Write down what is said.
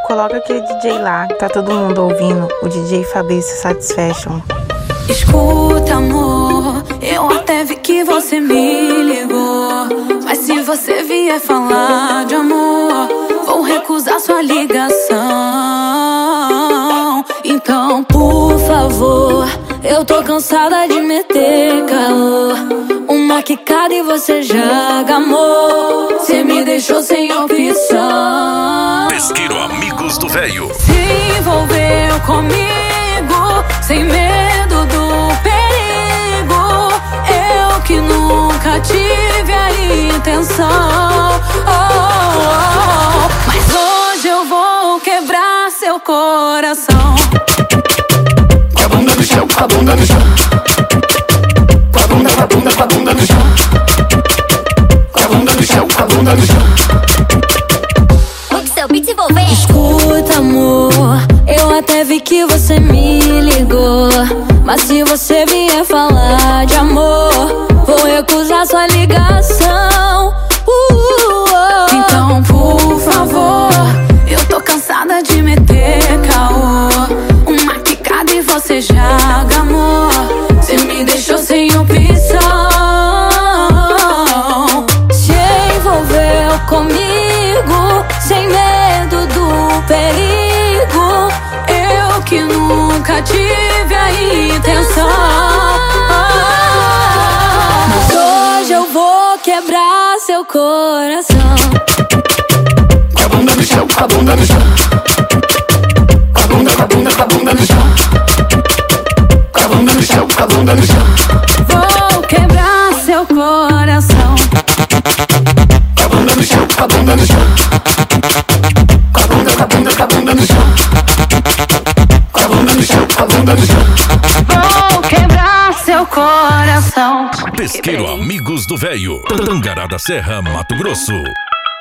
coloca aquele DJ lá, que tá todo mundo ouvindo, o DJ Fabrício Satisfaction. Escuta, amor, eu até vi que você me ligou, mas se você vier falar de amor, vou recusar sua ligação. Então, por favor, eu tô cansada de meter caô. Uma quicada e você já gamou. Cê me deixou sem opção. Pesqueiro Amigos do Velho. Se envolveu comigo, sem medo do perigo. Eu que nunca tive a intenção. Mas hoje eu vou quebrar seu coração. Com a bunda no chão, com a bunda no chão. Com a bunda, com a bunda, com a bunda no chão. Com a bunda no chão, com a bunda no chão. Escuta, amor, eu até vi que você me ligou, mas se você vier falar de amor, vou recusar sua ligação. Então, por favor, eu tô cansada de meter caô. Uma quicada e você já gamou. Cê me deixou sem opção. Se envolveu comigo, sem medo do perigo. Eu que nunca tive a intenção. Mas hoje eu vou quebrar seu coração. Com a bunda no chão, com a bunda no chão. Com a bunda, com a bunda, com a bunda no chão. Com a bunda no chão, com a bunda no chão. Vou quebrar seu coração. Com a bunda no chão, com a bunda no chão. Com a bunda, com a bunda, com a bunda no chão. Com a bunda no chão, com a bunda no chão. Vou quebrar seu coração. Pesqueiro Amigos do Velho. Tangará da Serra, Mato Grosso.